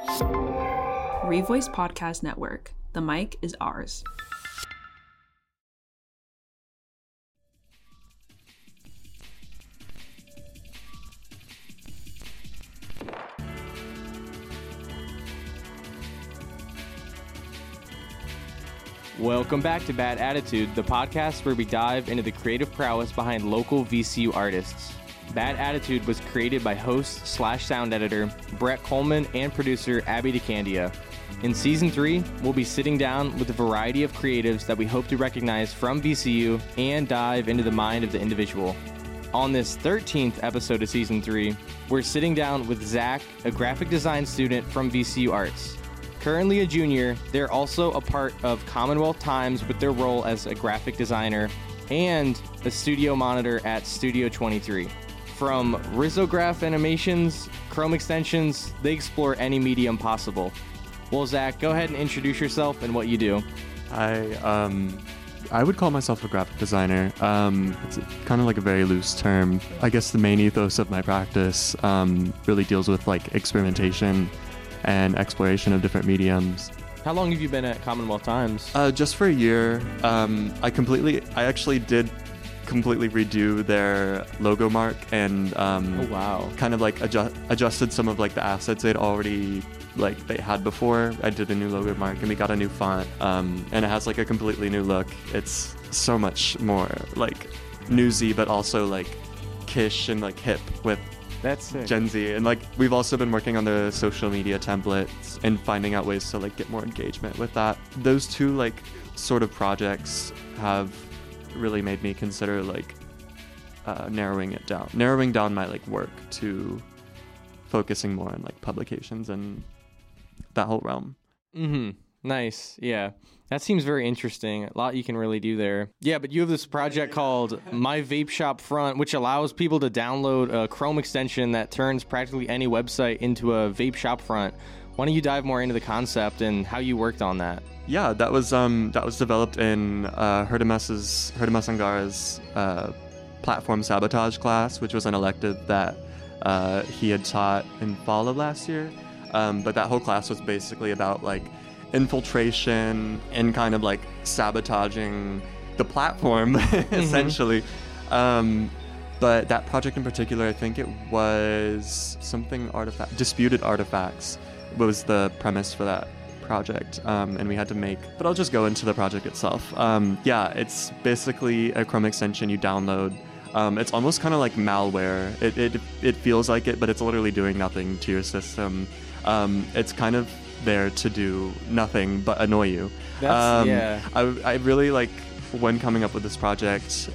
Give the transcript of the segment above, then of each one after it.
Revoice Podcast Network. The mic is ours. Welcome back to Bad Attitude, the podcast where we dive into the creative prowess behind local VCU artists. Bad Attitude was created by host/sound editor Brett Coleman and producer Abby DeCandia. In Season 3, we'll be sitting down with a variety of creatives that we hope to recognize from VCU and dive into the mind of the individual. On this 13th episode of Season 3, we're sitting down with Zach, a graphic design student from VCU Arts. Currently a junior, they're also a part of Commonwealth Times with their role as a graphic designer and a studio monitor at Studio 23. From risograph animations, Chrome extensions, they explore any medium possible. Well, Zach, go ahead and introduce yourself and what you do. I would call myself a graphic designer. It's kind of like a very loose term. I guess the main ethos of my practice really deals with like experimentation and exploration of different mediums. How long have you been at Commonwealth Times? Just for a year. I actually did completely redo their logo mark and Oh wow. kind of like adjusted some of like the assets they had before. I did a new logo mark and we got a new font, and it has like a completely new look. It's so much more like newsy, but also like kish and like hip with That's sick. Gen Z. And like we've also been working on the social media templates and finding out ways to like get more engagement with that. Those two like sort of projects have really made me consider like narrowing down my like work to focusing more on like publications and that whole realm. Mm-hmm. Nice. Yeah. That seems very interesting. A lot you can really do there. Yeah, but you have this project called My Vape Shop Front, which allows people to download a Chrome extension that turns practically any website into a vape shop front. Why don't you dive more into the concept and how you worked on that? Yeah, that was developed in Herdemas Angara's platform sabotage class, which was an elective that he had taught in fall of last year. But that whole class was basically about like infiltration and kind of like sabotaging the platform, essentially. But that project in particular, I think it was something disputed artifacts was the premise for that project, and we had to make, but I'll just go into the project itself. Yeah, it's basically a Chrome extension you download. It's almost kind of like malware. It feels like it, but it's literally doing nothing to your system. It's kind of there to do nothing but annoy you. Yeah. I really like, when coming up with this project,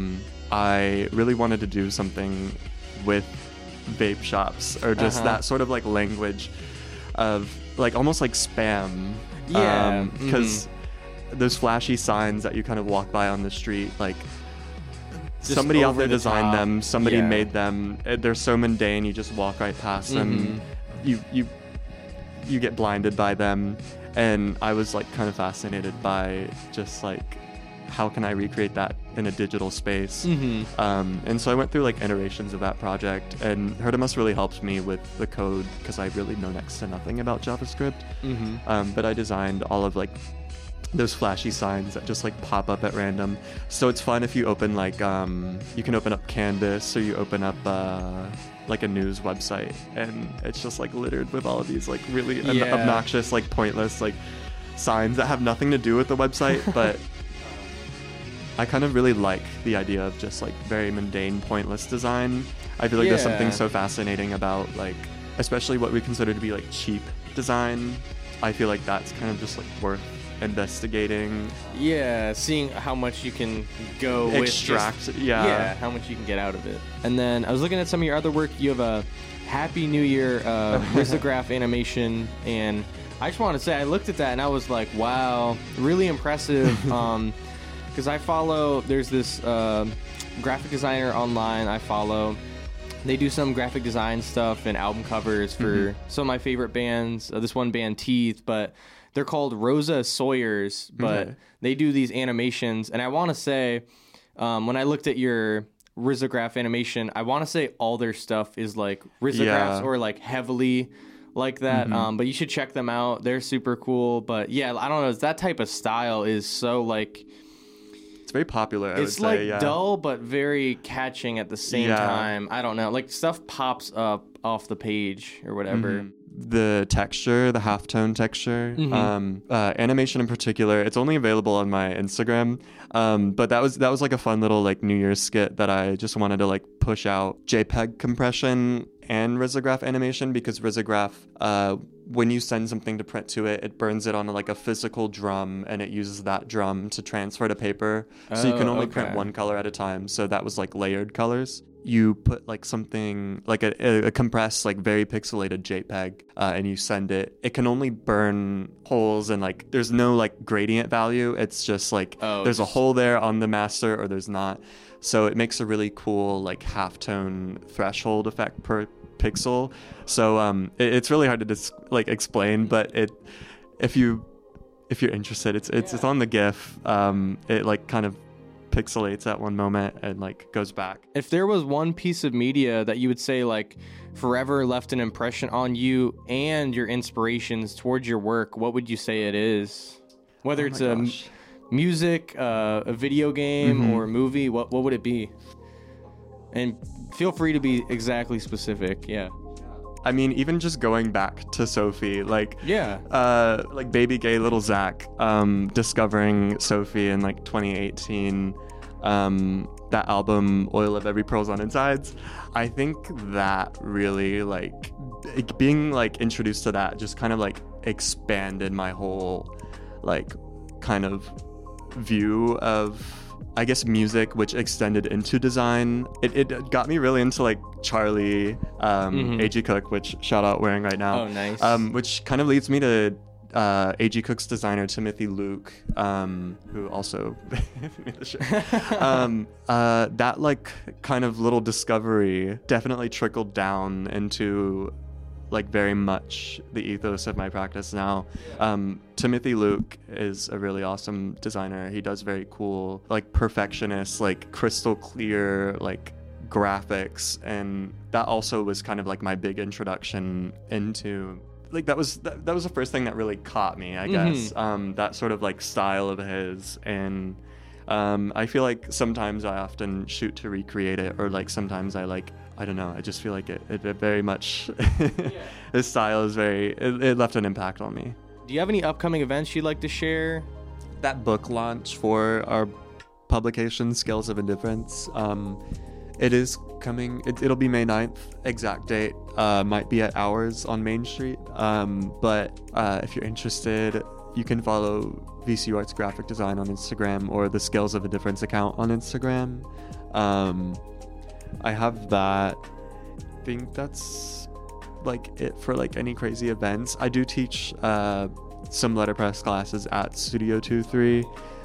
I really wanted to do something with vape shops, or just that sort of like language of like almost like spam. Yeah. Because those flashy signs that you kind of walk by on the street, like Just somebody out over there the designed top. them, somebody Yeah. made them. They're so mundane, you just walk right past them. You get blinded by them. And I was like kind of fascinated by just like, how can I recreate that in a digital space? And so I went through like iterations of that project, and Herdemas really helped me with the code because I really know next to nothing about JavaScript. But I designed all of like those flashy signs that just like pop up at random. So it's fun if you open like you can open up Canvas, or you open up like a news website, and it's just like littered with all of these like really obnoxious, like pointless like signs that have nothing to do with the website. But I kind of really like the idea of just like very mundane, pointless design. I feel like there's something so fascinating about like, especially what we consider to be like cheap design. I feel like that's kind of just like worth investigating. Yeah, seeing how much you can go extract. with Yeah, how much you can get out of it. And then I was looking at some of your other work. You have a Happy New Year risograph animation, and I just want to say I looked at that and I was like, wow, really impressive. Because there's this graphic designer online I follow. They do some graphic design stuff and album covers for some of my favorite bands. This one band, Teeth, but they're called Rosa Sawyers, but they do these animations. And I want to say, when I looked at your risograph animation, I want to say all their stuff is like risographs or like heavily like that. But you should check them out. They're super cool. But yeah, I don't know. That type of style is so like... It's very popular, I would It's say, like yeah. dull, but very catching at the same time. I don't know. Like stuff pops up off the page or whatever. The texture, the halftone texture, animation in particular, it's only available on my Instagram. But that was like a fun little like New Year's skit that I just wanted to like push out. JPEG compression and risograph animation, because risograph, when you send something to print to it, it burns it on like a physical drum, and it uses that drum to transfer to paper. So you can only print one color at a time. So that was like layered colors. You put like something like a compressed, like very pixelated JPEG, and you send it. It can only burn holes, and like there's no like gradient value. It's just like there's a hole there on the master, or there's not. So it makes a really cool like halftone threshold effect per pixel. So it's really hard to like explain, but if you're interested, it's on the GIF. It like kind of pixelates at one moment and like goes back. If there was one piece of media that you would say like forever left an impression on you and your inspirations towards your work, what would you say it is? Whether it's music, a video game, or a movie, what would it be? And feel free to be exactly specific. Yeah. I mean, even just going back to Sophie, like like baby gay little Zach, discovering Sophie in like 2018, that album Oil of Every Pearl's on Insides. I think that really like being like introduced to that just kind of like expanded my whole like kind of view of, I guess, music, which extended into design. It got me really into like Charlie, A.G. Cook, which shout out wearing right now. Oh, nice. Which kind of leads me to A.G. Cook's designer Timothy Luke, who also made the show. That like kind of little discovery definitely trickled down into like very much the ethos of my practice now. Timothy Luke is a really awesome designer. He does very cool, like perfectionist, like crystal clear, like graphics. And that also was kind of like my big introduction into, like that was the first thing that really caught me, I guess. That sort of like style of his. And I feel like sometimes I often shoot to recreate it, or like sometimes I like, I don't know, I just feel like it very much, his style is it left an impact on me. Do you have any upcoming events you'd like to share? That book launch for our publication, Scales of Indifference, it is coming, it'll be May 9th, exact date, might be at Hours on Main Street, but if you're interested, you can follow VCU Arts Graphic Design on Instagram, or the Scales of Indifference account on Instagram. I have that. I think that's like it for like any crazy events. I do teach some letterpress classes at Studio 23.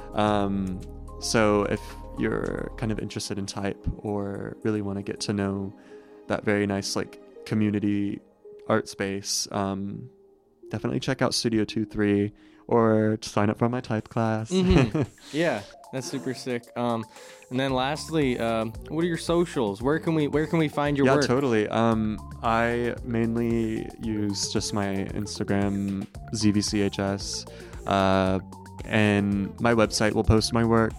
So if you're kind of interested in type, or really want to get to know that very nice like community art space, definitely check out Studio 23, or to sign up for my type class. Yeah, that's super sick. And then lastly, what are your socials? Where can we find your work? Yeah, totally. I mainly use just my Instagram, ZVCHS, and my website will post my work,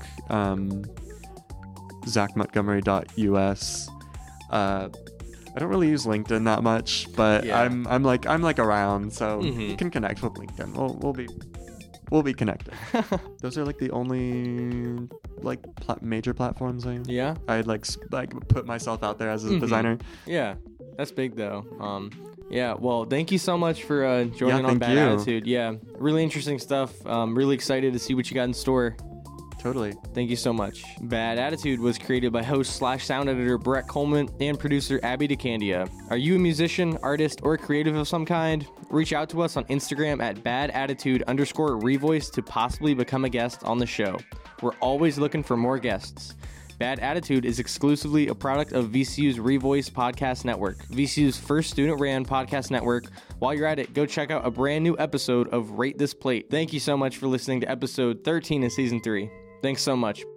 zachmontgomery.us. I don't really use LinkedIn that much, but I'm like around, so you can connect with LinkedIn. We'll be connected. Those are like the only like major platforms I'd like put myself out there as a designer. Yeah, that's big though. Yeah, well, thank you so much for joining on Bad Attitude. Yeah, really interesting stuff. Really excited to see what you got in store. Totally. Thank you so much. Bad Attitude was created by host / sound editor Brett Coleman and producer Abby DeCandia. Are you a musician, artist, or creative of some kind? Reach out to us on Instagram at badattitude_revoice to possibly become a guest on the show. We're always looking for more guests. Bad Attitude is exclusively a product of VCU's Revoice Podcast Network, VCU's first student-ran podcast network. While you're at it, go check out a brand new episode of Rate This Plate. Thank you so much for listening to episode 13 in season 3. Thanks so much.